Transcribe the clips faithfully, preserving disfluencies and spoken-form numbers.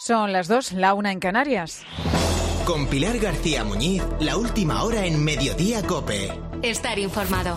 Son las dos, la una en Canarias. Con Pilar García Muñiz, la última hora en Mediodía COPE. Estar informado.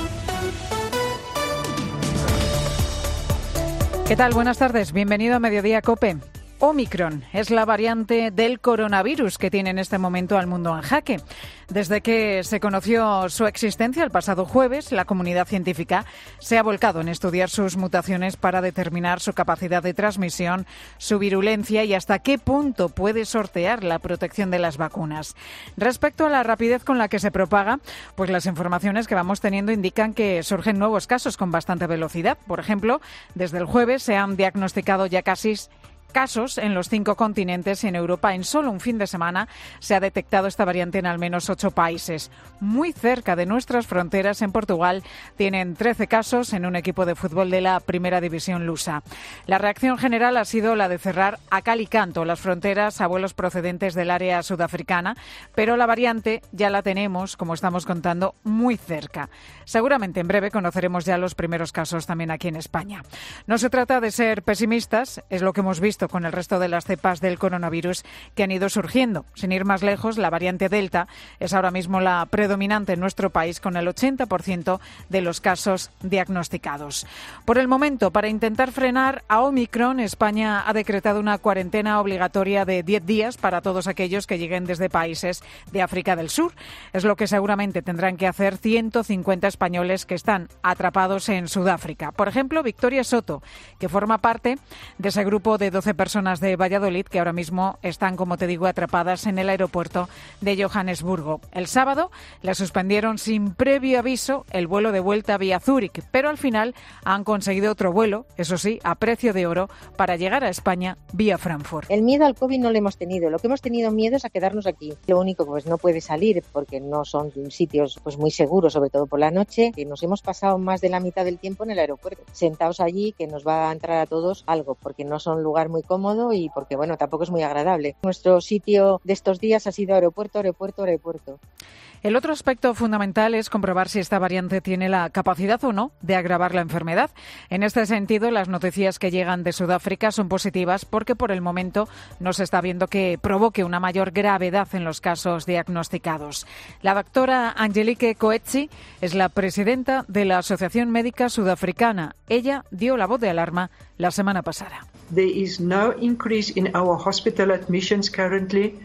¿Qué tal? Buenas tardes. Bienvenido a Mediodía COPE. Omicron es la variante del coronavirus que tiene en este momento al mundo en jaque. Desde que se conoció su existencia el pasado jueves, la comunidad científica se ha volcado en estudiar sus mutaciones para determinar su capacidad de transmisión, su virulencia y hasta qué punto puede sortear la protección de las vacunas. Respecto a la rapidez con la que se propaga, pues las informaciones que vamos teniendo indican que surgen nuevos casos con bastante velocidad. Por ejemplo, desde el jueves se han diagnosticado ya casi casos en los cinco continentes y en Europa. En solo un fin de semana se ha detectado esta variante en al menos ocho países. Muy cerca de nuestras fronteras, en Portugal, tienen trece casos en un equipo de fútbol de la Primera División lusa. La reacción general ha sido la de cerrar a cal y canto las fronteras a vuelos procedentes del área sudafricana, pero la variante ya la tenemos, como estamos contando, muy cerca. Seguramente en breve conoceremos ya los primeros casos también aquí en España. No se trata de ser pesimistas, es lo que hemos visto con el resto de las cepas del coronavirus que han ido surgiendo. Sin ir más lejos, la variante Delta es ahora mismo la predominante en nuestro país, con el ochenta por ciento de los casos diagnosticados. Por el momento, para intentar frenar a Omicron, España ha decretado una cuarentena obligatoria de diez días para todos aquellos que lleguen desde países de África del Sur. Es lo que seguramente tendrán que hacer ciento cincuenta españoles que están atrapados en Sudáfrica. Por ejemplo, Victoria Soto, que forma parte de ese grupo de doce personas de Valladolid que ahora mismo están, como te digo, atrapadas en el aeropuerto de Johannesburgo. El sábado le suspendieron sin previo aviso el vuelo de vuelta vía Zúrich, pero al final han conseguido otro vuelo, eso sí, a precio de oro, para llegar a España vía Frankfurt. El miedo al COVID no lo hemos tenido. Lo que hemos tenido miedo es a quedarnos aquí. Lo único, pues no puede salir porque no son sitios pues muy seguros, sobre todo por la noche, y nos hemos pasado más de la mitad del tiempo en el aeropuerto, sentados allí, que nos va a entrar a todos algo, porque no son lugar muy cómodo y porque, bueno, tampoco es muy agradable. Nuestro sitio de estos días ha sido aeropuerto, aeropuerto, aeropuerto. El otro aspecto fundamental es comprobar si esta variante tiene la capacidad o no de agravar la enfermedad. En este sentido, las noticias que llegan de Sudáfrica son positivas porque por el momento no se está viendo que provoque una mayor gravedad en los casos diagnosticados. La doctora Angelique Coetzee es la presidenta de la Asociación Médica Sudafricana. Ella dio la voz de alarma la semana pasada. There is no increase in our hospital admissions currently.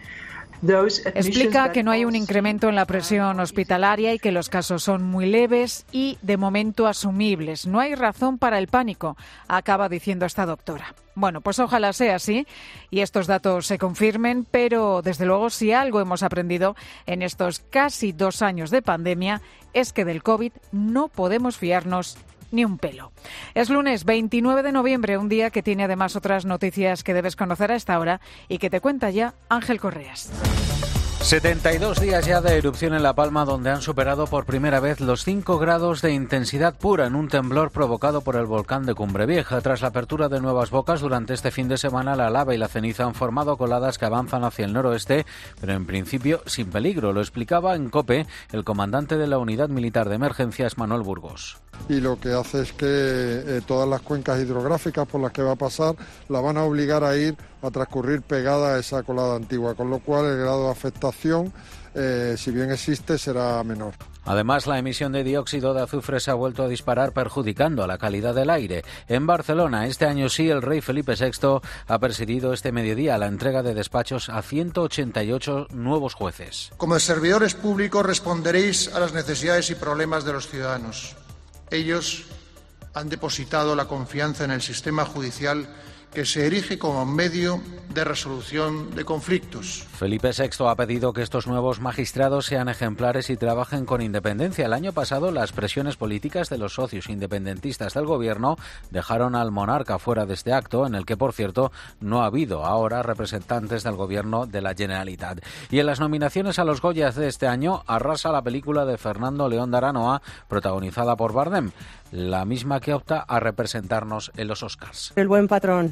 Explica que no hay un incremento en la presión hospitalaria y que los casos son muy leves y, de momento, asumibles. No hay razón para el pánico, acaba diciendo esta doctora. Bueno, pues ojalá sea así y estos datos se confirmen, pero desde luego si algo hemos aprendido en estos casi dos años de pandemia es que del COVID no podemos fiarnos ni un pelo. Es lunes veintinueve de noviembre, un día que tiene además otras noticias que debes conocer a esta hora y que te cuenta ya Ángel Correas. setenta y dos días ya de erupción en La Palma, donde han superado por primera vez los cinco grados de intensidad pura en un temblor provocado por el volcán de Cumbre Vieja. Tras la apertura de nuevas bocas durante este fin de semana, la lava y la ceniza han formado coladas que avanzan hacia el noroeste, pero en principio sin peligro. Lo explicaba en COPE el comandante de la Unidad Militar de Emergencias, Manuel Burgos. Y lo que hace es que eh, todas las cuencas hidrográficas por las que va a pasar la van a obligar a ir a transcurrir pegada a esa colada antigua, con lo cual el grado de afectación, eh, si bien existe, será menor. Además, la emisión de dióxido de azufre se ha vuelto a disparar, perjudicando a la calidad del aire. En Barcelona, este año sí, el rey Felipe sexto ha presidido este mediodía la entrega de despachos a ciento ochenta y ocho nuevos jueces. Como servidores públicos responderéis a las necesidades y problemas de los ciudadanos. Ellos han depositado la confianza en el sistema judicial, que se erige como medio de resolución de conflictos. Felipe sexto ha pedido que estos nuevos magistrados sean ejemplares y trabajen con independencia. El año pasado, las presiones políticas de los socios independentistas del gobierno dejaron al monarca fuera de este acto, en el que, por cierto, no ha habido ahora representantes del gobierno de la Generalitat. Y en las nominaciones a los Goyas de este año, arrasa la película de Fernando León de Aranoa, protagonizada por Bardem, la misma que opta a representarnos en los Oscars. El buen patrón.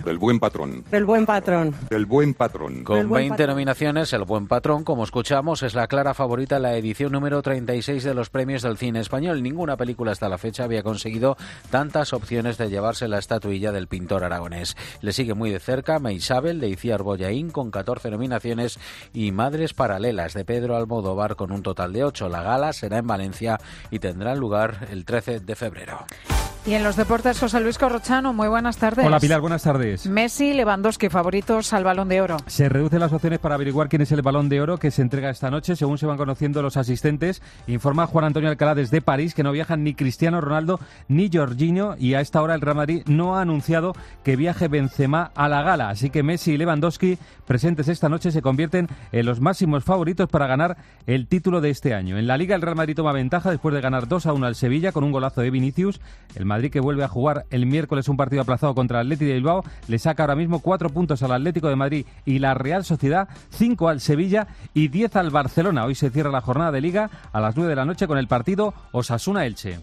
El buen patrón. El buen patrón. El buen patrón. Con veinte nominaciones, El buen patrón, como escuchamos, es la clara favorita en la edición número treinta y seis de los premios del cine español. Ninguna película hasta la fecha había conseguido tantas opciones de llevarse la estatuilla del pintor aragonés. Le sigue muy de cerca Meisabel, de Iciar Bollaín, con catorce nominaciones, y Madres paralelas, de Pedro Almodóvar, con un total de ocho. La gala será en Valencia y tendrá lugar el trece de febrero. Y en los deportes, José Luis Corrochano, muy buenas tardes. Hola Pilar, buenas tardes. Messi, Lewandowski, favoritos al Balón de Oro. Se reducen las opciones para averiguar quién es el Balón de Oro que se entrega esta noche, según se van conociendo los asistentes. Informa Juan Antonio Alcalá desde París que no viajan ni Cristiano Ronaldo ni Jorginho, y a esta hora el Real Madrid no ha anunciado que viaje Benzema a la gala. Así que Messi y Lewandowski, presentes esta noche, se convierten en los máximos favoritos para ganar el título de este año. En la Liga el Real Madrid toma ventaja después de ganar dos a uno al Sevilla con un golazo de Vinicius. El Madrid, que vuelve a jugar el miércoles un partido aplazado contra el Athletic de Bilbao, le saca ahora mismo cuatro puntos al Atlético de Madrid y la Real Sociedad, cinco al Sevilla y diez al Barcelona. Hoy se cierra la jornada de Liga a las nueve de la noche con el partido Osasuna-Elche.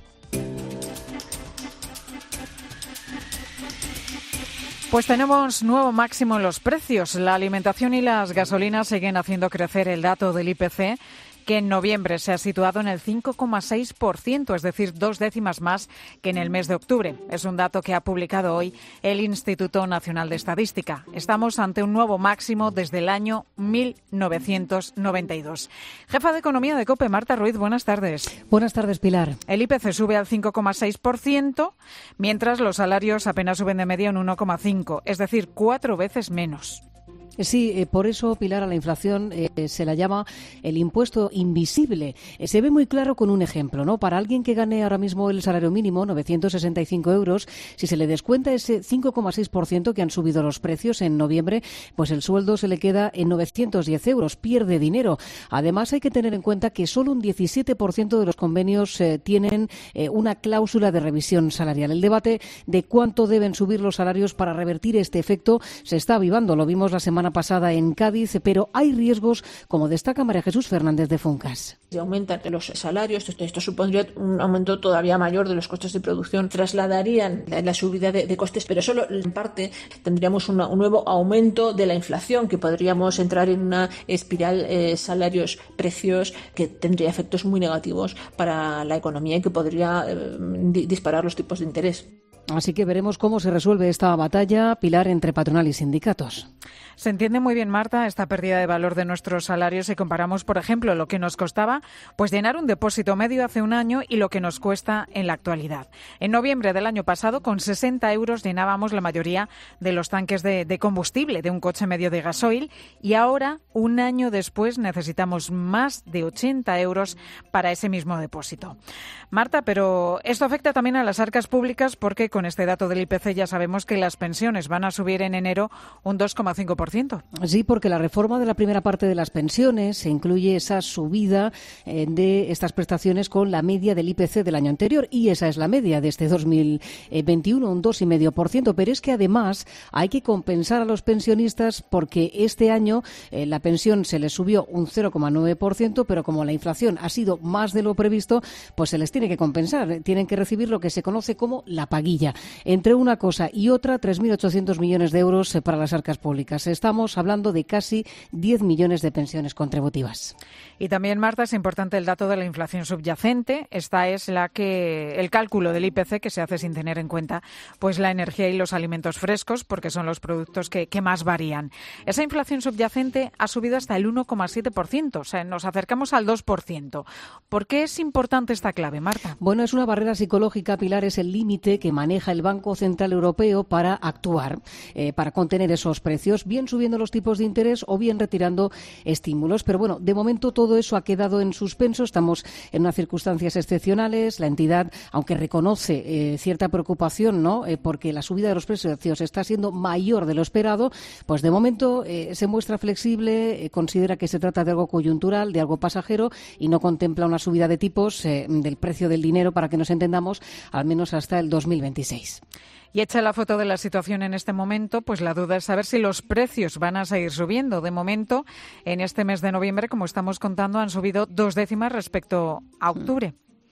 Pues tenemos nuevo máximo en los precios. La alimentación y las gasolinas siguen haciendo crecer el dato del I P C, que en noviembre se ha situado en el cinco coma seis por ciento, es decir, dos décimas más que en el mes de octubre. Es un dato que ha publicado hoy el Instituto Nacional de Estadística. Estamos ante un nuevo máximo desde el año mil novecientos noventa y dos. Jefa de Economía de COPE, Marta Ruiz, buenas tardes. Buenas tardes, Pilar. El I P C sube al cinco coma seis por ciento, mientras los salarios apenas suben de media un uno coma cinco por ciento, es decir, cuatro veces menos. Sí, eh, por eso, Pilar, a la inflación eh, se la llama el impuesto invisible. Eh, se ve muy claro con un ejemplo, ¿no? Para alguien que gane ahora mismo el salario mínimo, novecientos sesenta y cinco euros, si se le descuenta ese cinco coma seis por ciento que han subido los precios en noviembre, pues el sueldo se le queda en novecientos diez euros, pierde dinero. Además, hay que tener en cuenta que solo un diecisiete por ciento de los convenios eh, tienen eh, una cláusula de revisión salarial. El debate de cuánto deben subir los salarios para revertir este efecto se está avivando. Lo vimos la semana pasada en Cádiz, pero hay riesgos, como destaca María Jesús Fernández de Funcas. Si aumentan los salarios, esto, esto supondría un aumento todavía mayor de los costes de producción, trasladarían la, la subida de, de costes, pero solo en parte tendríamos una, un nuevo aumento de la inflación, que podríamos entrar en una espiral eh, salarios-precios que tendría efectos muy negativos para la economía y que podría eh, disparar los tipos de interés. Así que veremos cómo se resuelve esta batalla, Pilar, entre patronal y sindicatos. Se entiende muy bien, Marta, esta pérdida de valor de nuestros salarios si comparamos, por ejemplo, lo que nos costaba pues llenar un depósito medio hace un año y lo que nos cuesta en la actualidad. En noviembre del año pasado, con sesenta euros llenábamos la mayoría de los tanques de, de combustible de un coche medio de gasoil, y ahora, un año después, necesitamos más de ochenta euros para ese mismo depósito. Marta, pero esto afecta también a las arcas públicas, porque con este dato del I P C ya sabemos que las pensiones van a subir en enero un dos coma cinco por ciento. Sí, porque la reforma de la primera parte de las pensiones incluye esa subida eh, de estas prestaciones con la media del I P C del año anterior, y esa es la media de este dos mil veintiuno, un dos coma cinco por ciento. Pero es que además hay que compensar a los pensionistas, porque este año eh, la pensión se les subió un cero coma nueve por ciento, pero como la inflación ha sido más de lo previsto, pues se les tiene que compensar. Tienen que recibir lo que se conoce como la paguilla. Entre una cosa y otra, tres mil ochocientos millones de euros para las arcas públicas. Estamos hablando de casi diez millones de pensiones contributivas. Y también, Marta, es importante el dato de la inflación subyacente. Esta es la que el cálculo del I P C que se hace sin tener en cuenta pues la energía y los alimentos frescos, porque son los productos que, que más varían. Esa inflación subyacente ha subido hasta el uno coma siete por ciento, o sea, nos acercamos al dos por ciento. ¿Por qué es importante esta clave, Marta? Bueno, es una barrera psicológica, Pilar, es el límite que maneja el Banco Central Europeo para actuar, eh, para contener esos precios, bien subiendo los tipos de interés o bien retirando estímulos. Pero bueno, de momento todo eso ha quedado en suspenso. Estamos en unas circunstancias excepcionales. La entidad, aunque reconoce eh, cierta preocupación, ¿no?, eh, porque la subida de los precios está siendo mayor de lo esperado, pues de momento eh, se muestra flexible, eh, considera que se trata de algo coyuntural, de algo pasajero, y no contempla una subida de tipos eh, del precio del dinero, para que nos entendamos, al menos hasta el dos mil veintiséis. Y hecha la foto de la situación en este momento, pues la duda es saber si los precios van a seguir subiendo. De momento, en este mes de noviembre, como estamos contando, han subido dos décimas respecto a octubre.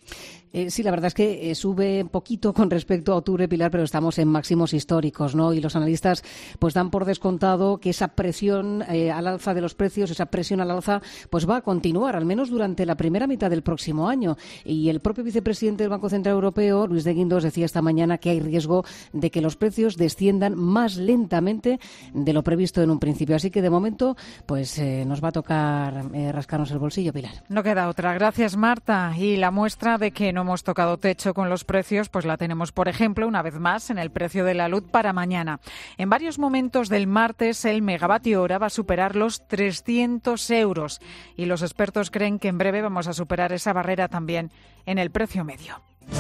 Eh, sí, la verdad es que eh, sube un poquito con respecto a octubre, Pilar, pero estamos en máximos históricos, ¿no? Y los analistas pues dan por descontado que esa presión eh, al alza de los precios, esa presión al alza, pues va a continuar, al menos durante la primera mitad del próximo año. Y el propio vicepresidente del Banco Central Europeo, Luis de Guindos, decía esta mañana que hay riesgo de que los precios desciendan más lentamente de lo previsto en un principio. Así que, de momento, pues eh, nos va a tocar eh, rascarnos el bolsillo, Pilar. No queda otra. Gracias, Marta. Y la muestra de que no hemos tocado techo con los precios, pues la tenemos, por ejemplo, una vez más, en el precio de la luz para mañana. En varios momentos del martes, el megavatio hora va a superar los trescientos euros. Y los expertos creen que en breve vamos a superar esa barrera también en el precio medio.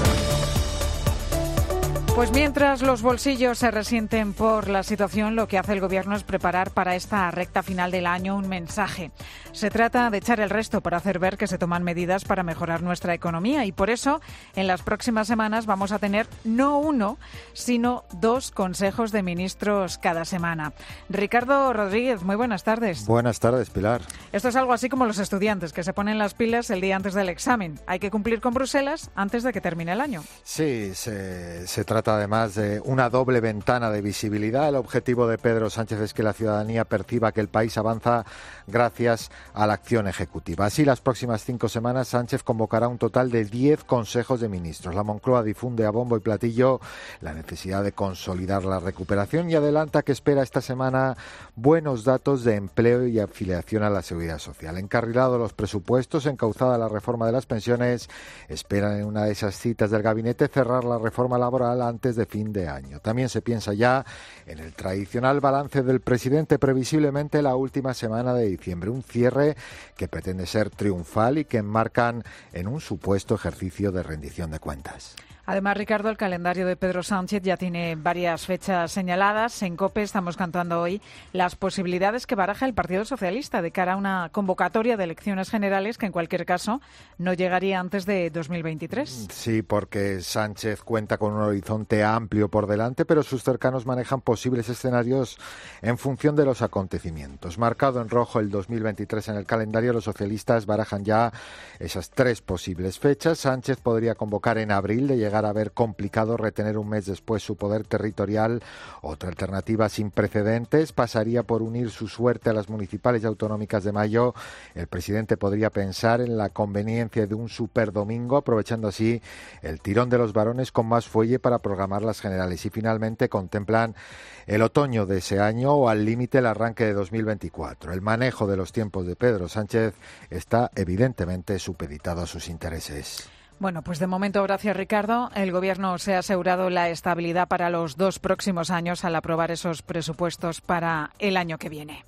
Pues mientras los bolsillos se resienten por la situación, lo que hace el Gobierno es preparar para esta recta final del año un mensaje. Se trata de echar el resto para hacer ver que se toman medidas para mejorar nuestra economía y por eso en las próximas semanas vamos a tener no uno, sino dos consejos de ministros cada semana. Ricardo Rodríguez, muy buenas tardes. Buenas tardes, Pilar. Esto es algo así como los estudiantes que se ponen las pilas el día antes del examen. Hay que cumplir con Bruselas antes de que termine el año. Sí, se, se trata además de una doble ventana de visibilidad. El objetivo de Pedro Sánchez es que la ciudadanía perciba que el país avanza gracias a la acción ejecutiva. Así, las próximas cinco semanas Sánchez convocará un total de diez consejos de ministros. La Moncloa difunde a bombo y platillo la necesidad de consolidar la recuperación y adelanta que espera esta semana buenos datos de empleo y afiliación a la Seguridad Social. Encarrilado los presupuestos, encauzada la reforma de las pensiones, esperan en una de esas citas del gabinete cerrar la reforma laboral antes de fin de año. También se piensa ya en el tradicional balance del presidente, previsiblemente la última semana de diciembre, un cierre que pretende ser triunfal y que enmarcan en un supuesto ejercicio de rendición de cuentas. Además, Ricardo, el calendario de Pedro Sánchez ya tiene varias fechas señaladas. En COPE estamos cantando hoy las posibilidades que baraja el Partido Socialista de cara a una convocatoria de elecciones generales que, en cualquier caso, no llegaría antes de dos mil veintitrés. Sí, porque Sánchez cuenta con un horizonte amplio por delante, pero sus cercanos manejan posibles escenarios en función de los acontecimientos. Marcado en rojo el dos mil veintitrés en el calendario, los socialistas barajan ya esas tres posibles fechas. Sánchez podría convocar en abril, de llegar a ver complicado retener un mes después su poder territorial. Otra alternativa sin precedentes pasaría por unir su suerte a las municipales y autonómicas de mayo. El presidente podría pensar en la conveniencia de un superdomingo, aprovechando así el tirón de los varones con más fuelle para programar las generales. Y finalmente contemplan el otoño de ese año o al límite el arranque de dos mil veinticuatro. El manejo de los tiempos de Pedro Sánchez está evidentemente supeditado a sus intereses. Bueno, pues de momento, gracias, Ricardo, el Gobierno se ha asegurado la estabilidad para los dos próximos años al aprobar esos presupuestos para el año que viene.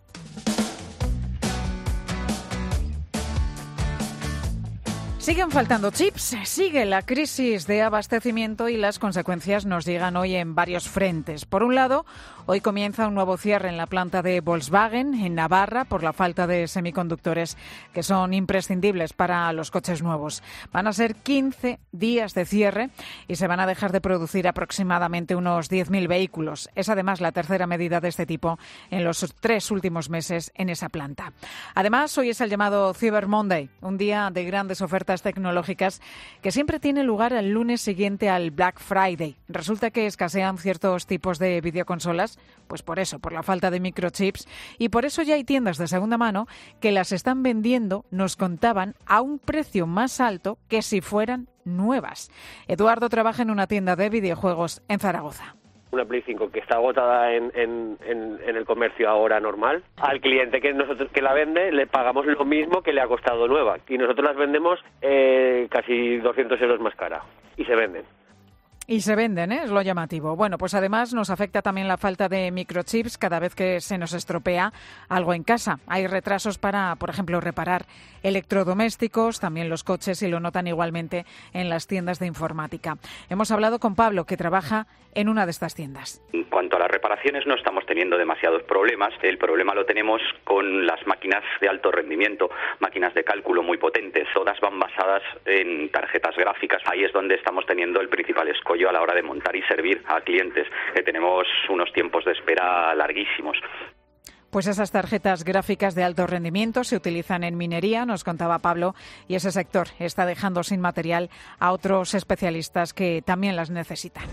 Siguen faltando chips, sigue la crisis de abastecimiento y las consecuencias nos llegan hoy en varios frentes. Por un lado, hoy comienza un nuevo cierre en la planta de Volkswagen en Navarra por la falta de semiconductores que son imprescindibles para los coches nuevos. Van a ser quince días de cierre y se van a dejar de producir aproximadamente unos diez mil vehículos. Es además la tercera medida de este tipo en los tres últimos meses en esa planta. Además, hoy es el llamado Cyber Monday, un día de grandes ofertas tecnológicas que siempre tiene lugar el lunes siguiente al Black Friday. Resulta que escasean ciertos tipos de videoconsolas, pues por eso, por la falta de microchips, y por eso ya hay tiendas de segunda mano que las están vendiendo, nos contaban, a un precio más alto que si fueran nuevas. Eduardo trabaja en una tienda de videojuegos en Zaragoza. Una Play cinco que está agotada en, en, en, en el comercio ahora normal. Al cliente que nosotros que la vende le pagamos lo mismo que le ha costado nueva y nosotros las vendemos eh, casi doscientos euros más cara y se venden. Y se venden, ¿eh? Es lo llamativo. Bueno, pues además nos afecta también la falta de microchips cada vez que se nos estropea algo en casa. Hay retrasos para, por ejemplo, reparar electrodomésticos, también los coches, y lo notan igualmente en las tiendas de informática. Hemos hablado con Pablo, que trabaja en una de estas tiendas. En cuanto a las reparaciones, no estamos teniendo demasiados problemas. El problema lo tenemos con las máquinas de alto rendimiento, máquinas de cálculo muy potentes. Todas van basadas en tarjetas gráficas. Ahí es donde estamos teniendo el principal escollo a la hora de montar y servir a clientes, que tenemos unos tiempos de espera larguísimos. Pues esas tarjetas gráficas de alto rendimiento se utilizan en minería, nos contaba Pablo, y ese sector está dejando sin material a otros especialistas que también las necesitan.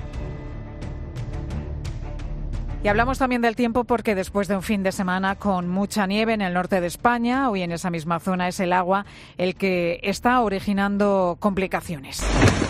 Y hablamos también del tiempo porque después de un fin de semana con mucha nieve en el norte de España, hoy en esa misma zona es el agua el que está originando complicaciones.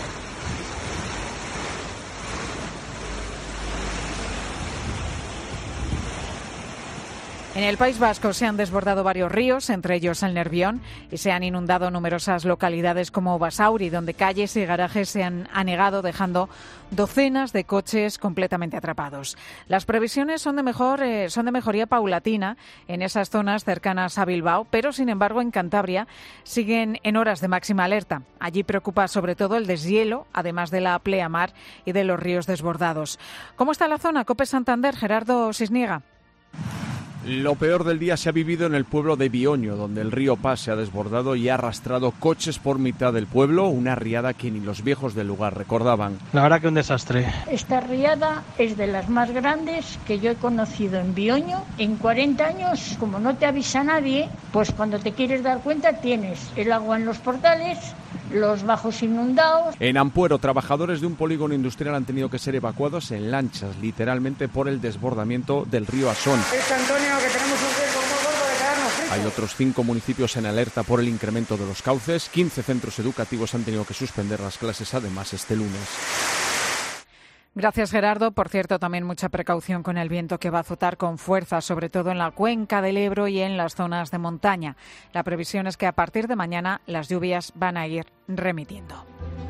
En el País Vasco se han desbordado varios ríos, entre ellos el Nervión, y se han inundado numerosas localidades como Basauri, donde calles y garajes se han anegado, dejando docenas de coches completamente atrapados. Las previsiones son de, mejor, eh, son de mejoría paulatina en esas zonas cercanas a Bilbao, pero sin embargo en Cantabria siguen en horas de máxima alerta. Allí preocupa sobre todo el deshielo, además de la pleamar y de los ríos desbordados. ¿Cómo está la zona? COPE Santander, Gerardo Sisniega. Lo peor del día se ha vivido en el pueblo de Bioño, donde el río Pas se ha desbordado y ha arrastrado coches por mitad del pueblo, una riada que ni los viejos del lugar recordaban. La verdad que un desastre. Esta riada es de las más grandes que yo he conocido en Bioño. En cuarenta años, como no te avisa nadie, pues cuando te quieres dar cuenta tienes el agua en los portales, los bajos inundados. En Ampuero, trabajadores de un polígono industrial han tenido que ser evacuados en lanchas, literalmente por el desbordamiento del río Asón. Es Antonio, que tenemos un riesgo muy gordo de quedarnos fritos. Hay otros cinco municipios en alerta por el incremento de los cauces. quince centros educativos han tenido que suspender las clases, además, este lunes. Gracias, Gerardo. Por cierto, también mucha precaución con el viento que va a azotar con fuerza, sobre todo en la cuenca del Ebro y en las zonas de montaña. La previsión es que a partir de mañana las lluvias van a ir remitiendo.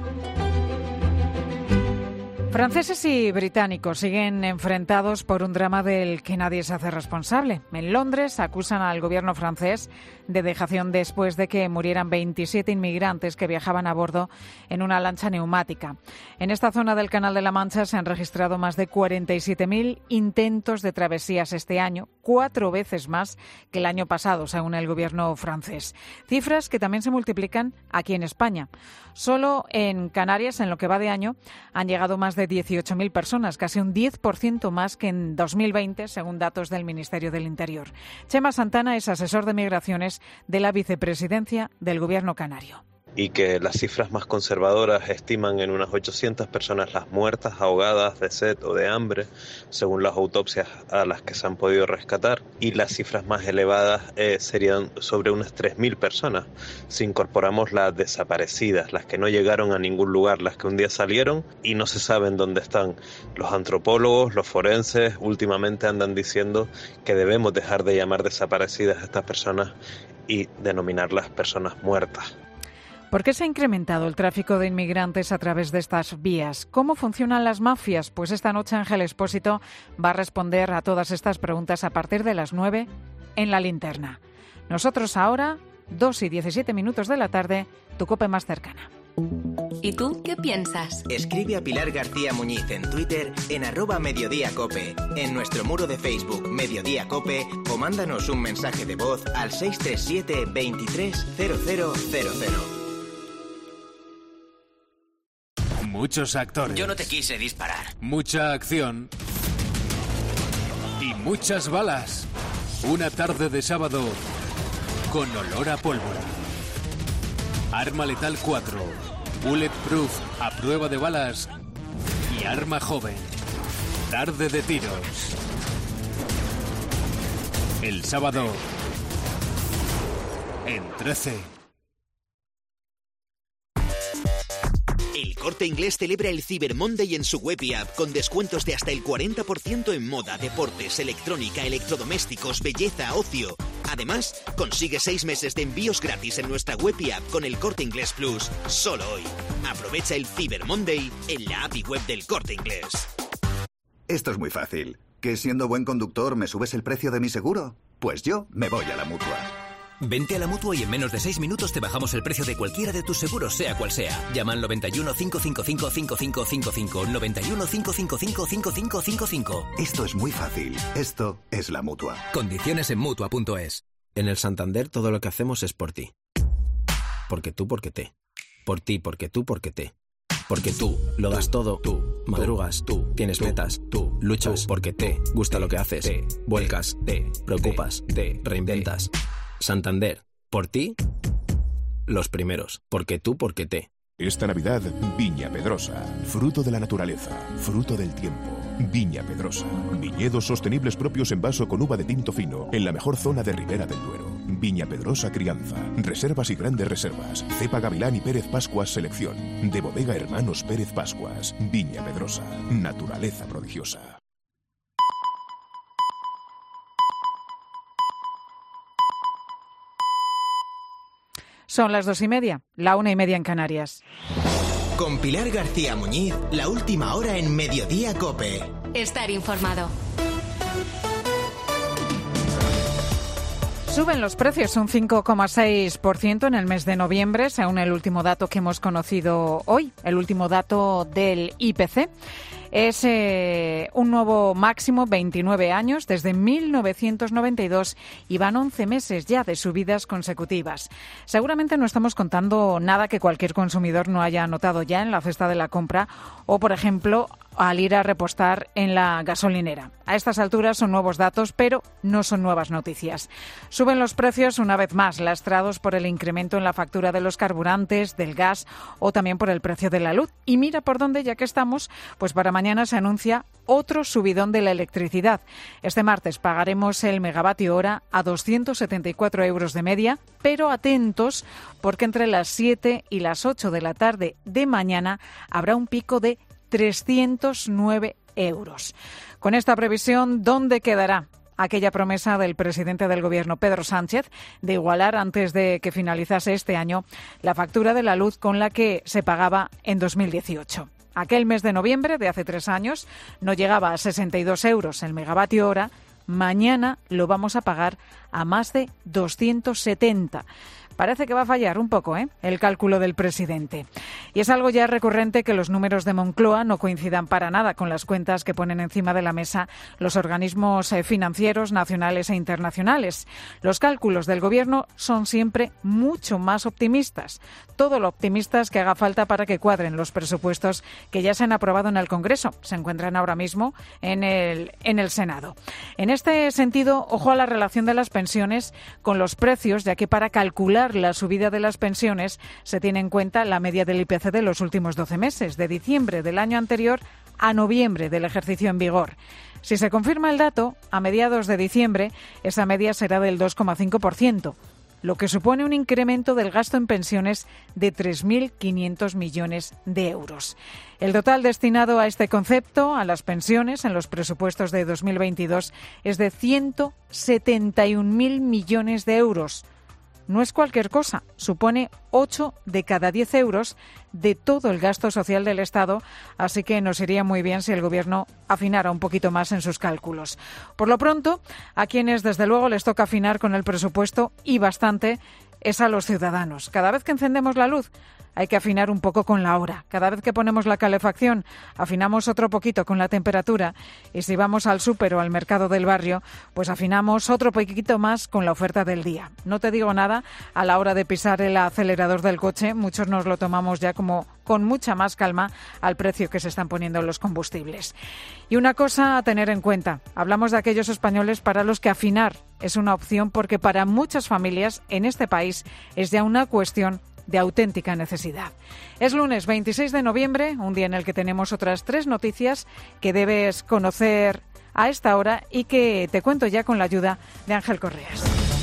Franceses y británicos siguen enfrentados por un drama del que nadie se hace responsable. En Londres acusan al gobierno francés de dejación después de que murieran veintisiete inmigrantes que viajaban a bordo en una lancha neumática. En esta zona del Canal de la Mancha se han registrado más de cuarenta y siete mil intentos de travesías este año, cuatro veces más que el año pasado, según el gobierno francés. Cifras que también se multiplican aquí en España. Solo en Canarias, en lo que va de año, han llegado más de dieciocho mil personas, casi un diez por ciento más que en dos mil veinte, según datos del Ministerio del Interior. Chema Santana es asesor de migraciones de la vicepresidencia del Gobierno canario. Y que las cifras más conservadoras estiman en unas ochocientas personas las muertas, ahogadas de sed o de hambre, según las autopsias a las que se han podido rescatar, y las cifras más elevadas eh, serían sobre unas tres mil personas, si incorporamos las desaparecidas, las que no llegaron a ningún lugar, las que un día salieron y no se saben dónde están. Los antropólogos, los forenses, últimamente andan diciendo que debemos dejar de llamar desaparecidas a estas personas y denominarlas personas muertas. ¿Por qué se ha incrementado el tráfico de inmigrantes a través de estas vías? ¿Cómo funcionan las mafias? Pues esta noche Ángel Expósito va a responder a todas estas preguntas a partir de las nueve en La Linterna. Nosotros ahora, dos y diecisiete minutos de la tarde, tu COPE más cercana. ¿Y tú qué piensas? Escribe a Pilar García Muñiz en Twitter en arroba Mediodía Cope, en nuestro muro de Facebook Mediodía Cope, o mándanos un mensaje de voz al seis tres siete, veintitrés, cero cero cero cero. Muchos actores. Yo no te quise disparar. Mucha acción. Y muchas balas. Una tarde de sábado con olor a pólvora. Arma Letal cuatro. Bulletproof a prueba de balas. Y Arma Joven. Tarde de tiros. El sábado en trece. El Corte Inglés celebra el Cyber Monday en su web y app con descuentos de hasta el cuarenta por ciento en moda, deportes, electrónica, electrodomésticos, belleza, ocio. Además, consigue seis meses de envíos gratis en nuestra web y app con el Corte Inglés Plus, solo hoy. Aprovecha el Cyber Monday en la app y web del Corte Inglés. Esto es muy fácil. ¿Que siendo buen conductor me subes el precio de mi seguro? Pues yo me voy a la Mutua. Vente a la Mutua y en menos de seis minutos te bajamos el precio de cualquiera de tus seguros, sea cual sea. Llama al noventa y uno, cinco cinco cinco, cinco cinco cinco cinco, noventa y uno, cinco cinco cinco, cinco cinco cinco cinco. Esto es muy fácil. Esto es la Mutua. Condiciones en Mutua punto es. En el Santander todo lo que hacemos es por ti. Porque tú, porque te. Por ti, porque tú, porque te. Porque tú lo das todo, tú madrugas, tú tienes metas, tú luchas porque te gusta lo que haces, te vuelcas, te preocupas, te reinventas. Santander, por ti, los primeros. Porque tú, porque te. Esta Navidad, Viña Pedrosa. Fruto de la naturaleza, fruto del tiempo. Viña Pedrosa. Viñedos sostenibles propios en vaso con uva de tinto fino, en la mejor zona de Ribera del Duero. Viña Pedrosa Crianza. Reservas y grandes reservas. Cepa Gavilán y Pérez Pascuas Selección. De Bodega Hermanos Pérez Pascuas. Viña Pedrosa. Naturaleza prodigiosa. Son las dos y media, la una y media en Canarias. Con Pilar García Muñiz, la última hora en Mediodía COPE. Estar informado. Suben los precios un cinco coma seis por ciento en el mes de noviembre, según el último dato que hemos conocido hoy, el último dato del I P C. Es eh, un nuevo máximo, veintinueve años, desde mil novecientos noventa y dos, y van once meses ya de subidas consecutivas. Seguramente no estamos contando nada que cualquier consumidor no haya notado ya en la cesta de la compra o, por ejemplo, al ir a repostar en la gasolinera. A estas alturas son nuevos datos, pero no son nuevas noticias. Suben los precios una vez más, lastrados por el incremento en la factura de los carburantes, del gas o también por el precio de la luz. Y mira por dónde, ya que estamos, pues para mañana se anuncia otro subidón de la electricidad. Este martes pagaremos el megavatio hora a doscientos setenta y cuatro euros de media, pero atentos porque entre las siete y las ocho de la tarde de mañana habrá un pico de trescientos nueve euros. Con esta previsión, ¿dónde quedará aquella promesa del presidente del Gobierno, Pedro Sánchez, de igualar antes de que finalizase este año la factura de la luz con la que se pagaba en dos mil dieciocho? Aquel mes de noviembre de hace tres años no llegaba a sesenta y dos euros el megavatio hora. Mañana lo vamos a pagar a más de doscientos setenta. Parece que va a fallar un poco, ¿eh?, el cálculo del presidente. Y es algo ya recurrente que los números de Moncloa no coincidan para nada con las cuentas que ponen encima de la mesa los organismos financieros nacionales e internacionales. Los cálculos del Gobierno son siempre mucho más optimistas. Todo lo optimistas que haga falta para que cuadren los presupuestos que ya se han aprobado en el Congreso. Se encuentran ahora mismo en el, en el Senado. En este sentido, ojo a la relación de las pensiones con los precios, ya que para calcular la subida de las pensiones se tiene en cuenta la media del I P C de los últimos doce meses, de diciembre del año anterior a noviembre del ejercicio en vigor. Si se confirma el dato, a mediados de diciembre esa media será del dos coma cinco por ciento, lo que supone un incremento del gasto en pensiones de tres mil quinientos millones de euros. El total destinado a este concepto, a las pensiones, en los presupuestos de dos mil veintidós es de ciento setenta y un mil millones de euros. No es cualquier cosa, supone ocho de cada diez euros de todo el gasto social del Estado, así que nos iría muy bien si el Gobierno afinara un poquito más en sus cálculos. Por lo pronto, a quienes desde luego les toca afinar con el presupuesto, y bastante, es a los ciudadanos. Cada vez que encendemos la luz, hay que afinar un poco con la hora. Cada vez que ponemos la calefacción, afinamos otro poquito con la temperatura. Y si vamos al súper o al mercado del barrio, pues afinamos otro poquito más con la oferta del día. No te digo nada a la hora de pisar el acelerador del coche. Muchos nos lo tomamos ya como con mucha más calma al precio que se están poniendo los combustibles. Y una cosa a tener en cuenta. Hablamos de aquellos españoles para los que afinar es una opción, porque para muchas familias en este país es ya una cuestión de auténtica necesidad. Es lunes veintiséis de noviembre, un día en el que tenemos otras tres noticias que debes conocer a esta hora y que te cuento ya con la ayuda de Ángel Correas.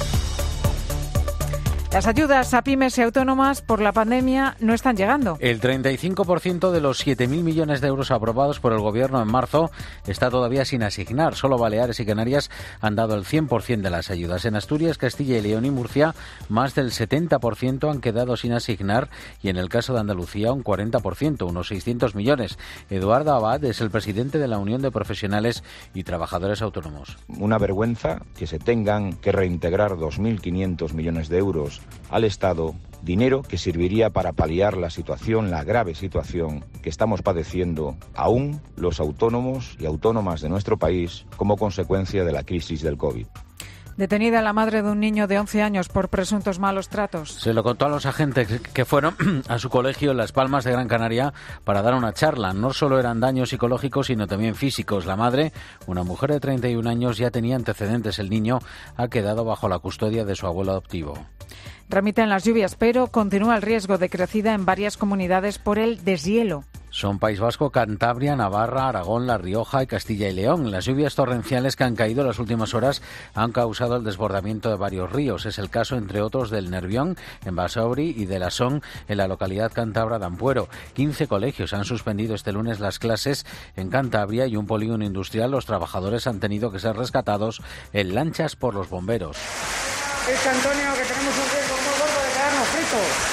Las ayudas a pymes y autónomas por la pandemia no están llegando. El treinta y cinco por ciento de los siete mil millones de euros aprobados por el Gobierno en marzo está todavía sin asignar. Solo Baleares y Canarias han dado el cien por ciento de las ayudas. En Asturias, Castilla y León y Murcia, más del setenta por ciento han quedado sin asignar, y en el caso de Andalucía un cuarenta por ciento, unos seiscientos millones. Eduardo Abad es el presidente de la Unión de Profesionales y Trabajadores Autónomos. Una vergüenza que se tengan que reintegrar dos mil quinientos millones de euros al Estado, dinero que serviría para paliar la situación, la grave situación que estamos padeciendo aún los autónomos y autónomas de nuestro país como consecuencia de la crisis del COVID. Detenida la madre de un niño de once años por presuntos malos tratos. Se lo contó a los agentes que fueron a su colegio en Las Palmas de Gran Canaria para dar una charla. No solo eran daños psicológicos, sino también físicos. La madre, una mujer de treinta y un años, ya tenía antecedentes. El niño ha quedado bajo la custodia de su abuelo adoptivo. Remiten las lluvias, pero continúa el riesgo de crecida en varias comunidades por el deshielo. Son País Vasco, Cantabria, Navarra, Aragón, La Rioja y Castilla y León. Las lluvias torrenciales que han caído en las últimas horas han causado el desbordamiento de varios ríos. Es el caso, entre otros, del Nervión, en Basauri, y del Asón, en la localidad cántabra de Ampuero. quince colegios han suspendido este lunes las clases en Cantabria y un polígono industrial. Los trabajadores han tenido que ser rescatados en lanchas por los bomberos. Es Antonio, que tenemos un riesgo muy gordo de quedarnos fritos.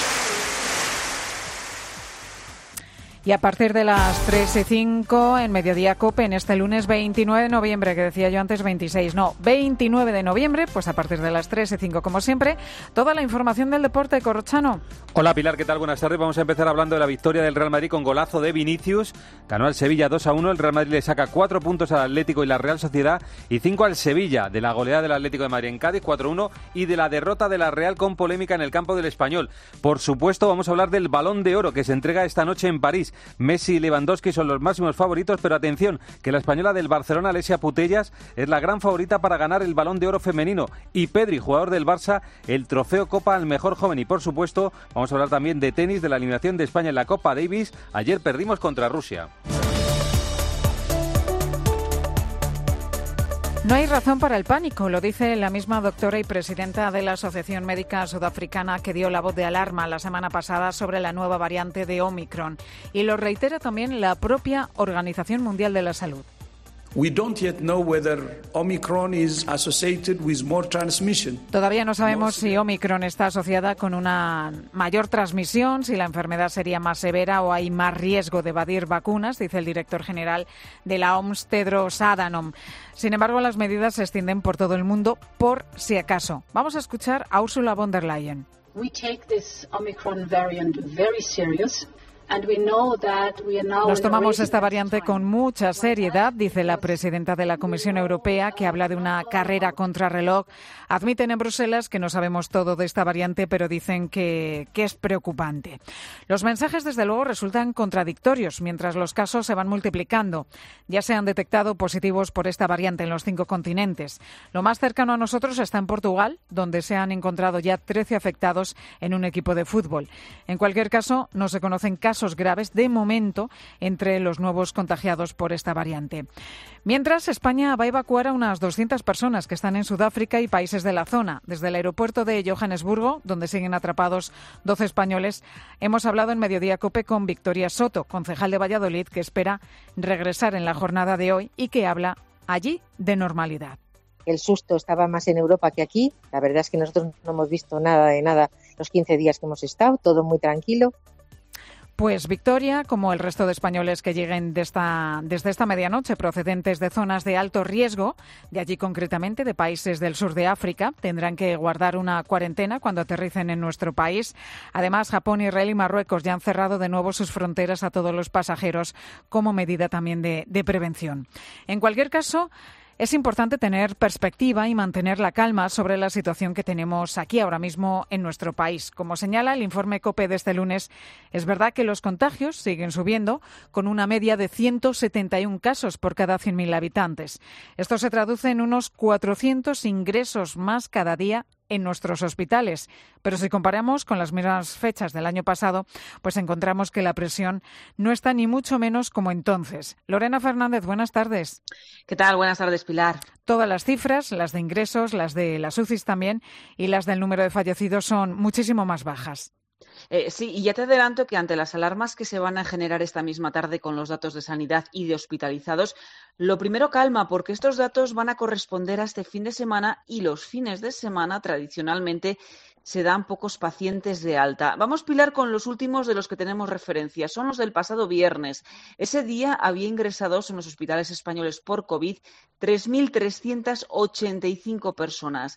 Y a partir de las tres y cinco en Mediodía COPE, en este lunes veintinueve de noviembre, que decía yo antes veintiséis, no, veintinueve de noviembre, pues a partir de las tres y cinco, como siempre, toda la información del deporte. Corrochano. Hola Pilar, ¿qué tal? Buenas tardes. Vamos a empezar hablando de la victoria del Real Madrid con golazo de Vinicius. Ganó al Sevilla dos a uno, el Real Madrid le saca cuatro puntos al Atlético y la Real Sociedad y cinco al Sevilla, de la goleada del Atlético de Madrid en Cádiz, cuatro a uno, y de la derrota de la Real con polémica en el campo del Español. Por supuesto, vamos a hablar del Balón de Oro que se entrega esta noche en París. Messi y Lewandowski son los máximos favoritos, pero atención, que la española del Barcelona, Alessia Putellas, es la gran favorita para ganar el Balón de Oro femenino, y Pedri, jugador del Barça, el trofeo Copa al mejor joven. Y por supuesto, vamos a hablar también de tenis, de la eliminación de España en la Copa Davis. Ayer perdimos contra Rusia. No hay razón para el pánico, lo dice la misma doctora y presidenta de la Asociación Médica Sudafricana, que dio la voz de alarma la semana pasada sobre la nueva variante de Omicron. Y lo reitera también la propia Organización Mundial de la Salud. We don't yet know whether Omicron is associated with more transmission. Todavía no sabemos si Omicron está asociada con una mayor transmisión, si la enfermedad sería más severa o hay más riesgo de evadir vacunas, dice el director general de la O M S, Tedros Adhanom. Sin embargo, las medidas se extienden por todo el mundo por si acaso. Vamos a escuchar a Ursula von der Leyen. We take this Omicron variant very serious. Nos tomamos esta variante con mucha seriedad, dice la presidenta de la Comisión Europea, que habla de una carrera contrarreloj. Admiten en Bruselas que no sabemos todo de esta variante, pero dicen que, que es preocupante. Los mensajes, desde luego, resultan contradictorios mientras los casos se van multiplicando. Ya se han detectado positivos por esta variante en los cinco continentes. Lo más cercano a nosotros está en Portugal, donde se han encontrado ya trece afectados en un equipo de fútbol. En cualquier caso, no se conocen casos graves de momento entre los nuevos contagiados por esta variante. Mientras, España va a evacuar a unas doscientas personas que están en Sudáfrica y países de la zona. Desde el aeropuerto de Johannesburgo, donde siguen atrapados doce españoles, hemos hablado en Mediodía COPE con Victoria Soto, concejal de Valladolid, que espera regresar en la jornada de hoy y que habla allí de normalidad. El susto estaba más en Europa que aquí. La verdad es que nosotros no hemos visto nada de nada los quince días que hemos estado, todo muy tranquilo. Pues Victoria, como el resto de españoles que lleguen de esta, desde esta medianoche procedentes de zonas de alto riesgo, de allí concretamente de países del sur de África, tendrán que guardar una cuarentena cuando aterricen en nuestro país. Además, Japón, Israel y Marruecos ya han cerrado de nuevo sus fronteras a todos los pasajeros como medida también de, de prevención. En cualquier caso, es importante tener perspectiva y mantener la calma sobre la situación que tenemos aquí ahora mismo en nuestro país. Como señala el informe COPE de este lunes, es verdad que los contagios siguen subiendo con una media de ciento setenta y uno casos por cada cien mil habitantes. Esto se traduce en unos cuatrocientos ingresos más cada día en nuestros hospitales. Pero si comparamos con las mismas fechas del año pasado, pues encontramos que la presión no está ni mucho menos como entonces. Lorena Fernández, buenas tardes. ¿Qué tal? Buenas tardes, Pilar. Todas las cifras, las de ingresos, las de las U C Is también y las del número de fallecidos son muchísimo más bajas. Eh, sí, y ya te adelanto que ante las alarmas que se van a generar esta misma tarde con los datos de sanidad y de hospitalizados, lo primero calma, porque estos datos van a corresponder a este fin de semana y los fines de semana tradicionalmente se dan pocos pacientes de alta. Vamos, Pilar, con los últimos de los que tenemos referencia. Son los del pasado viernes. Ese día había ingresados en los hospitales españoles por COVID tres mil trescientas ochenta y cinco personas.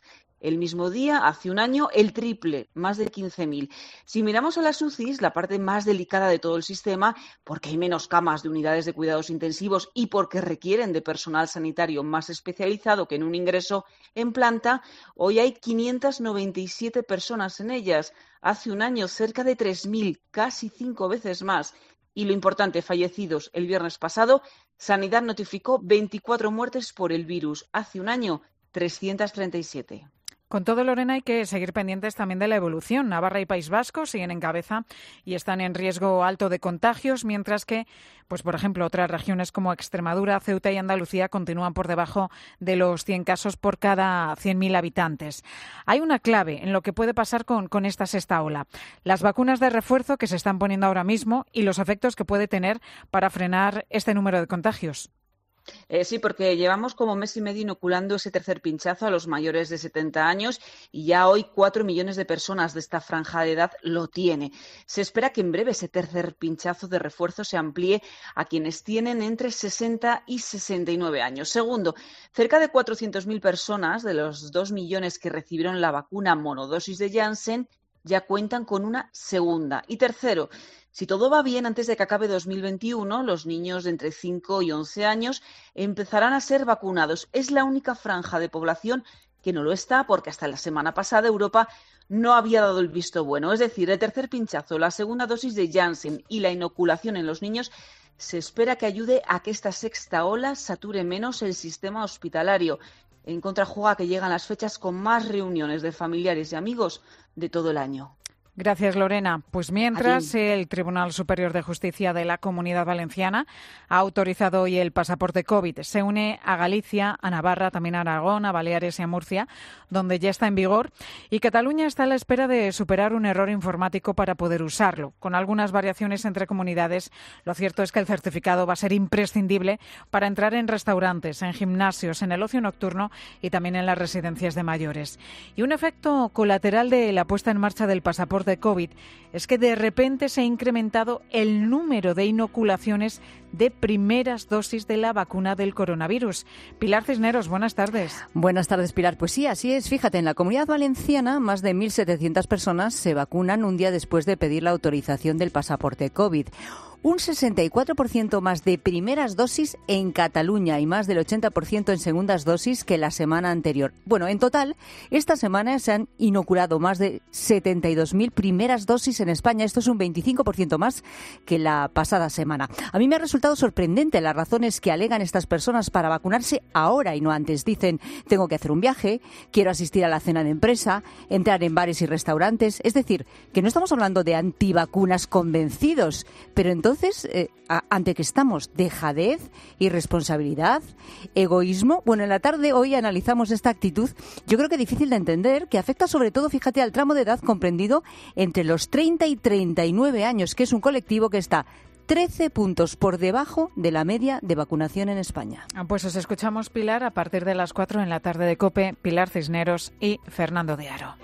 El mismo día, hace un año, el triple, más de quince mil. Si miramos a las U C Is, la parte más delicada de todo el sistema, porque hay menos camas de unidades de cuidados intensivos y porque requieren de personal sanitario más especializado que en un ingreso en planta, hoy hay quinientas noventa y siete personas en ellas. Hace un año, cerca de tres mil, casi cinco veces más. Y lo importante, fallecidos. El viernes pasado, Sanidad notificó veinticuatro muertes por el virus. Hace un año, trescientas treinta y siete. Con todo, Lorena, hay que seguir pendientes también de la evolución. Navarra y País Vasco siguen en cabeza y están en riesgo alto de contagios, mientras que, pues por ejemplo, otras regiones como Extremadura, Ceuta y Andalucía continúan por debajo de los cien casos por cada cien mil habitantes. Hay una clave en lo que puede pasar con, con esta sexta ola. Las vacunas de refuerzo que se están poniendo ahora mismo y los efectos que puede tener para frenar este número de contagios. Eh, sí, porque llevamos como mes y medio inoculando ese tercer pinchazo a los mayores de setenta años y ya hoy cuatro millones de personas de esta franja de edad lo tiene. Se espera que en breve ese tercer pinchazo de refuerzo se amplíe a quienes tienen entre sesenta y sesenta y nueve años. Segundo, cerca de cuatrocientas mil personas de los dos millones que recibieron la vacuna monodosis de Janssen ya cuentan con una segunda. Y tercero, si todo va bien, antes de que acabe dos mil veintiuno, los niños de entre cinco y once años empezarán a ser vacunados. Es la única franja de población que no lo está, porque hasta la semana pasada Europa no había dado el visto bueno. Es decir, el tercer pinchazo, la segunda dosis de Janssen y la inoculación en los niños se espera que ayude a que esta sexta ola sature menos el sistema hospitalario. En contra juega que llegan las fechas con más reuniones de familiares y amigos de todo el año. Gracias, Lorena. Pues mientras el Tribunal Superior de Justicia de la Comunidad Valenciana ha autorizado hoy el pasaporte COVID, se une a Galicia, a Navarra, también a Aragón, a Baleares y a Murcia, donde ya está en vigor, y Cataluña está a la espera de superar un error informático para poder usarlo. Con algunas variaciones entre comunidades, lo cierto es que el certificado va a ser imprescindible para entrar en restaurantes, en gimnasios, en el ocio nocturno y también en las residencias de mayores. Y un efecto colateral de la puesta en marcha del pasaporte de COVID es que de repente se ha incrementado el número de inoculaciones de primeras dosis de la vacuna del coronavirus. Pilar Cisneros, buenas tardes. Buenas tardes, Pilar. Pues sí, así es. Fíjate, en la Comunidad Valenciana más de mil setecientas personas se vacunan un día después de pedir la autorización del pasaporte COVID. Un sesenta y cuatro por ciento más de primeras dosis en Cataluña y más del ochenta por ciento en segundas dosis que la semana anterior. Bueno, en total, esta semana se han inoculado más de setenta y dos mil primeras dosis en España. Esto es un veinticinco por ciento más que la pasada semana. A mí me ha resultado sorprendente las razones que alegan estas personas para vacunarse ahora y no antes. Dicen, tengo que hacer un viaje, quiero asistir a la cena de empresa, entrar en bares y restaurantes. Es decir, que no estamos hablando de antivacunas convencidos, pero entonces Entonces, eh, ¿ante qué estamos? ¿Dejadez? ¿Irresponsabilidad? ¿Egoísmo? Bueno, en la tarde hoy analizamos esta actitud, yo creo que difícil de entender, que afecta sobre todo, fíjate, al tramo de edad comprendido entre los treinta y treinta y nueve años, que es un colectivo que está trece puntos por debajo de la media de vacunación en España. Pues os escuchamos, Pilar, a partir de las cuatro en la tarde de COPE, Pilar Cisneros y Fernando de Aro.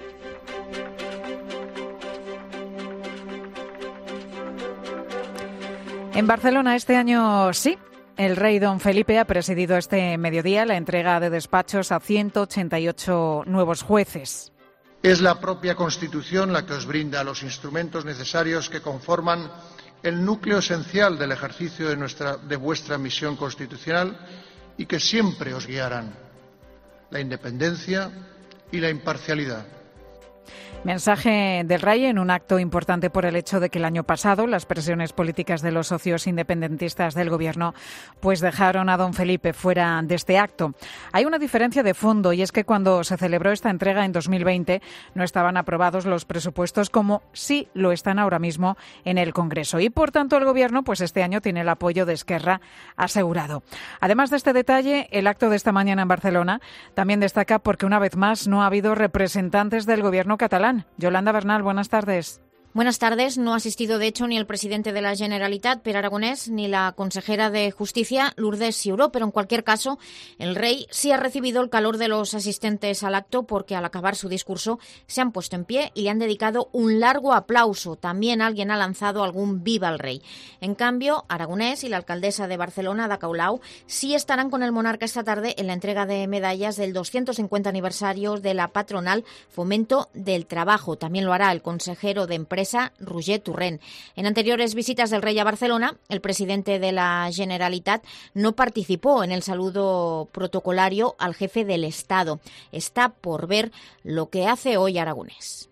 En Barcelona este año sí, el rey don Felipe ha presidido este mediodía la entrega de despachos a ciento ochenta y ocho nuevos jueces. Es la propia Constitución la que os brinda los instrumentos necesarios que conforman el núcleo esencial del ejercicio de, nuestra, de vuestra misión constitucional y que siempre os guiarán: la independencia y la imparcialidad. Mensaje del rey en un acto importante por el hecho de que el año pasado las presiones políticas de los socios independentistas del gobierno pues dejaron a don Felipe fuera de este acto. Hay una diferencia de fondo y es que cuando se celebró esta entrega en dos mil veinte no estaban aprobados los presupuestos como sí lo están ahora mismo en el Congreso y por tanto el gobierno pues este año tiene el apoyo de Esquerra asegurado. Además de este detalle, el acto de esta mañana en Barcelona también destaca porque una vez más no ha habido representantes del gobierno catalán. Yolanda Bernal, buenas tardes. Buenas tardes. No ha asistido, de hecho, ni el presidente de la Generalitat, Pere Aragonès, ni la consejera de Justicia, Lourdes Ciuró, pero en cualquier caso, el rey sí ha recibido el calor de los asistentes al acto porque al acabar su discurso se han puesto en pie y le han dedicado un largo aplauso. También alguien ha lanzado algún viva al rey. En cambio, Aragonès y la alcaldesa de Barcelona, Ada Colau, sí estarán con el monarca esta tarde en la entrega de medallas del doscientos cincuenta aniversario de la patronal Fomento del Trabajo. También lo hará el consejero de Empresa, Roger Torrent. En anteriores visitas del rey a Barcelona, el presidente de la Generalitat no participó en el saludo protocolario al jefe del Estado. Está por ver lo que hace hoy Aragonès.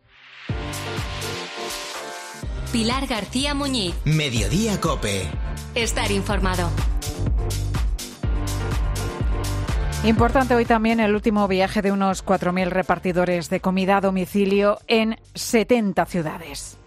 Pilar García Muñiz. Mediodía COPE. Estar informado. Importante hoy también el último viaje de unos cuatro mil repartidores de comida a domicilio en setenta ciudades.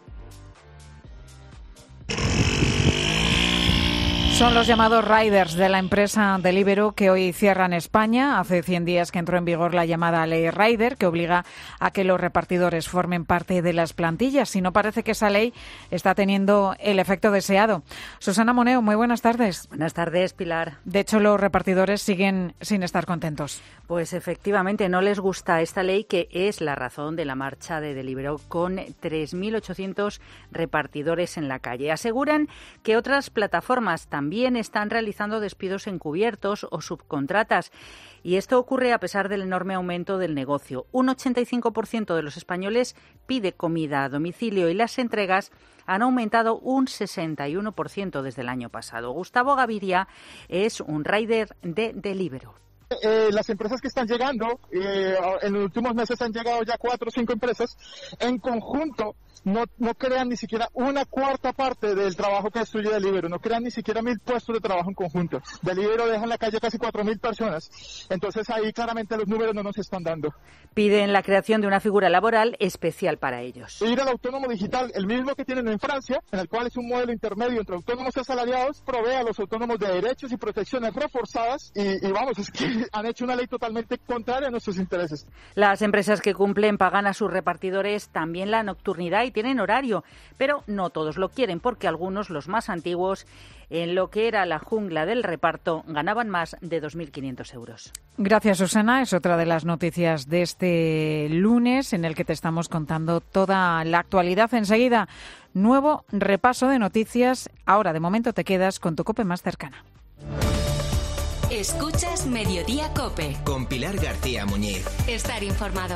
Son los llamados riders de la empresa Deliveroo que hoy cierran España. Hace cien días que entró en vigor la llamada Ley Rider, que obliga a que los repartidores formen parte de las plantillas. Y no parece que esa ley está teniendo el efecto deseado. Susana Moneo, muy buenas tardes. Buenas tardes, Pilar. De hecho, los repartidores siguen sin estar contentos. Pues efectivamente, no les gusta esta ley, que es la razón de la marcha de Deliveroo, con tres mil ochocientos repartidores en la calle. Aseguran que otras plataformas también También están realizando despidos encubiertos o subcontratas. Y esto ocurre a pesar del enorme aumento del negocio. Un ochenta y cinco por ciento de los españoles pide comida a domicilio y las entregas han aumentado un sesenta y uno por ciento desde el año pasado. Gustavo Gaviria es un rider de Deliveroo. Eh, las empresas que están llegando, eh, en los últimos meses han llegado ya cuatro o cinco empresas, en conjunto no, no crean ni siquiera una cuarta parte del trabajo que destruye Deliveroo, no crean ni siquiera mil puestos de trabajo en conjunto. Deliveroo deja en la calle casi cuatro mil personas, entonces ahí claramente los números no nos están dando. Piden la creación de una figura laboral especial para ellos. Ir al autónomo digital, el mismo que tienen en Francia, en el cual es un modelo intermedio entre autónomos y asalariados, provee a los autónomos de derechos y protecciones reforzadas y, y vamos, es que han hecho una ley totalmente contraria a nuestros intereses. Las empresas que cumplen pagan a sus repartidores también la nocturnidad y tienen horario, pero no todos lo quieren porque algunos, los más antiguos, en lo que era la jungla del reparto, ganaban más de dos mil quinientos euros. Gracias, Susana. Es otra de las noticias de este lunes en el que te estamos contando toda la actualidad. Enseguida, nuevo repaso de noticias. Ahora, de momento, te quedas con tu COPE más cercana. Escuchas Mediodía COPE. Con Pilar García Muñiz. Estar informado.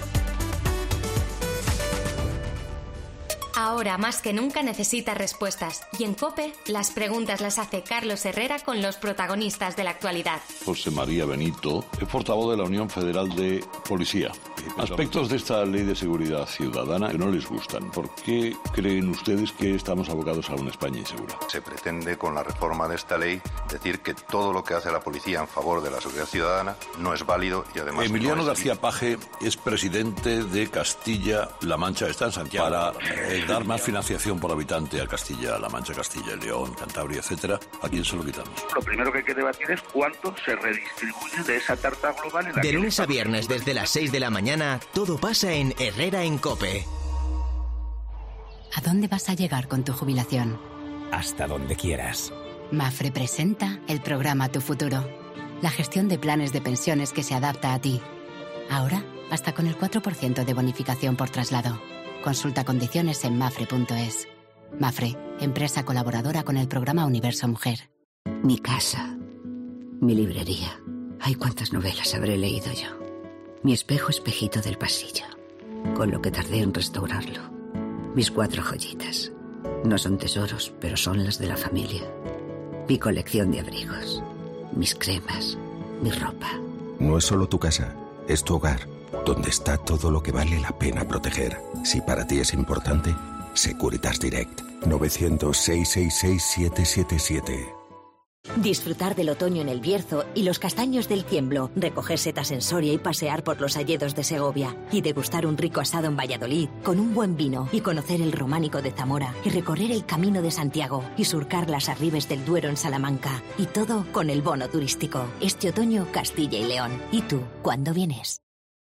Ahora más que nunca necesita respuestas. Y en COPE, las preguntas las hace Carlos Herrera con los protagonistas de la actualidad. José María Benito es portavoz de la Unión Federal de Policía. Aspectos de esta Ley de Seguridad Ciudadana que no les gustan. ¿Por qué creen ustedes que estamos abocados a una España insegura? Se pretende, con la reforma de esta ley, decir que todo lo que hace la policía en favor de la seguridad ciudadana no es válido y además... Emiliano no es García Paje es presidente de Castilla-La Mancha. Está en Santiago para eh, dar más financiación por habitante a Castilla-La Mancha, Castilla y León, Cantabria, etcétera. ¿A quién se lo quitamos? Lo primero que hay que debatir es cuánto se redistribuye de esa tarta global en la De que lunes a viernes desde las seis de la mañana, todo pasa en Herrera en COPE. ¿A dónde vas a llegar con tu jubilación? Hasta donde quieras. Mafre presenta el programa Tu Futuro, la gestión de planes de pensiones que se adapta a ti. Ahora, hasta con el cuatro por ciento de bonificación por traslado. Consulta condiciones en mafre punto es. Mafre, empresa colaboradora con el programa Universo Mujer. Mi casa, mi librería. Ay, cuántas novelas habré leído yo. Mi espejo espejito del pasillo, con lo que tardé en restaurarlo. Mis cuatro joyitas. No son tesoros, pero son las de la familia. Mi colección de abrigos, mis cremas, mi ropa. No es solo tu casa, es tu hogar, donde está todo lo que vale la pena proteger. Si para ti es importante, Securitas Direct. novecientos, seiscientos sesenta y seis, setecientos setenta y siete. Disfrutar del otoño en el Bierzo y los castaños del Ciemblo, recoger setas en Soria y pasear por los hayedos de Segovia, y degustar un rico asado en Valladolid con un buen vino, y conocer el románico de Zamora, y recorrer el Camino de Santiago, y surcar las arribes del Duero en Salamanca, y todo con el bono turístico. Este otoño, Castilla y León. ¿Y tú, cuándo vienes?